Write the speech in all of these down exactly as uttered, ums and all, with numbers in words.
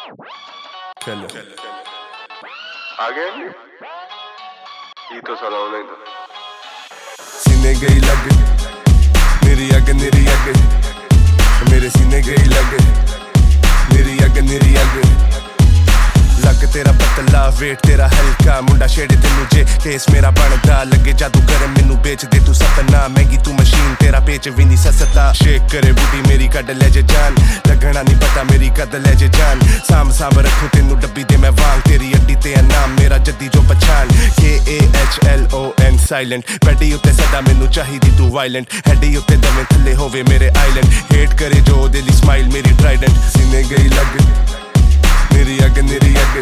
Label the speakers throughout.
Speaker 1: चलो
Speaker 2: आ गए ये तो सलाम नहीं था
Speaker 1: सीने गई लग मेरी अग मेरी अग मेरे सीने गई लग मेरी अग मेरी अग लग तेरा पतला वेट तेरा हल्का मुंडा छेड़े तेनू जे टेस्ट मेरा बनदा लगे जादू कर मैनू बेच दे तू सपना महंगी तू मशीन तेरा बेच भी नहीं सस्ता शेक करे बूटी मेरी कड ले जे जान लगना नहीं पता मेरी कद ले जे जान साम साम रखूं तेनू डब्बी दे मैं वांग तेरी अड्डी ते नाम मेरा जद्दी जो पछान K A H L O N silent बैठी उत्ते सदा मैनू चाहिदी तू वायलेंट हैडी उत्ते दमे थल्ले होवे मेरे आइलैंड हेट करे जो दिली स्माइल मेरी ट्राइडेंट सीने गई लग मेरी अग मेरी अग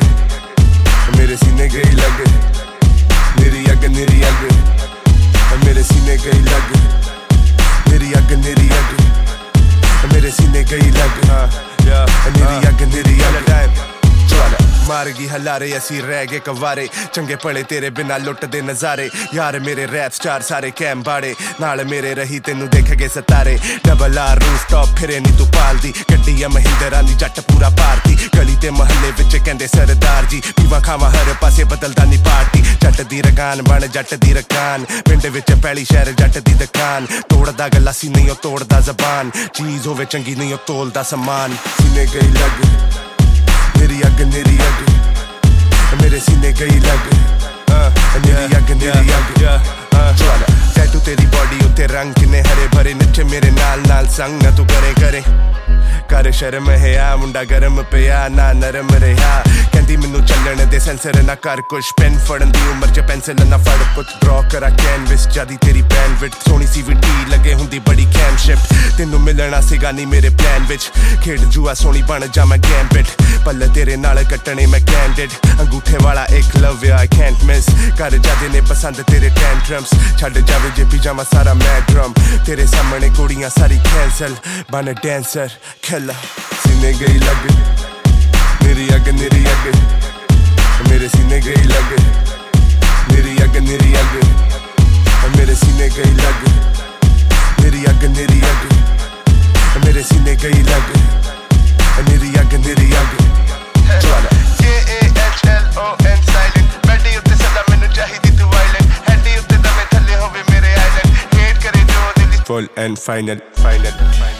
Speaker 1: मेरे सीने गई लग मेरी अग मेरी अग मेरे सीने गई लग मेरी अग मेरी अग मेरे सीने गई लग मेरी अग मेरी अग मार गई हलारे असी रह गए कवारे चंगे पड़े तेरे बिना लुट दे नजारे यार मेरे रैप स्टार सारे कैम बाड़े नाल मेरे रही तेनू देख गए सतारे डबल आर रूफ टॉप फिरे नी तू पालदी गड्डी आ महिंद्रा नी जट पूरा भारती गली ते महल्ले विच कहंदे सरदार जी पीवा खावा हर पासे बदलदा नी पार्टी जट दी रगान बन जट दी रकान पिंड विच पैली शहर जट दी दुकान तोड़दा गलासी नहीं ओ तोड़दा जबान चीज होवे चंगी नहीं ओ तोलदा समान सीने गई लग मेरी अग मेरी अग मेरे सीने गई लग मेरी अग मेरी अग टैटू तेरी बॉडी उत्ते रंग किने हरे भरे नचे मेरे नाल नाल संग ना तू करे करे कर शर्म है आ मुंडा गरम पिया ना नरम रहा कहंदी मैनू चलण दे सेंसर ना कर कुछ पेन फड़न दी उम्र च पेंसिल ना फड़ कुछ ड्रॉ करा कैनवस जादी तेरी बैंडविड्थ सोनी सीवीटी लगे हुंदी बड़ी कैम शिफ्ट तेनू मिलना सीगा नहीं मेरे प्लान विच खेड जुआ सोनी बन जा मैं गैम्बिट पल तेरे नाल कट्टने मैं कैंडिड अंगूठे वाला एक लव आई कैंट मिस कर जादे ने पसंद तेरे टेंट्रम्स छड़ जावे जे पिजामा सारा मैं ड्रम तेरे सामने कुड़ियां सारी कैंसल बन डांसर खेला सीने गई लग मेरी अग मेरी अग मेरे सीने गई लग मेरी अग मेरी अग मेरे सीने गई लग मेरी अग मेरी अग मेरे सीने गई लग मेरी अग मेरी अग K A H L O N silent बैठी उत्ते सदा मैनू चाहिदी तू वायलेंट हैडी उत्ते दमे थल्ले होवे मेरे आइलैंड हेट करे जो दिल फुल एंड फाइनल फाइनल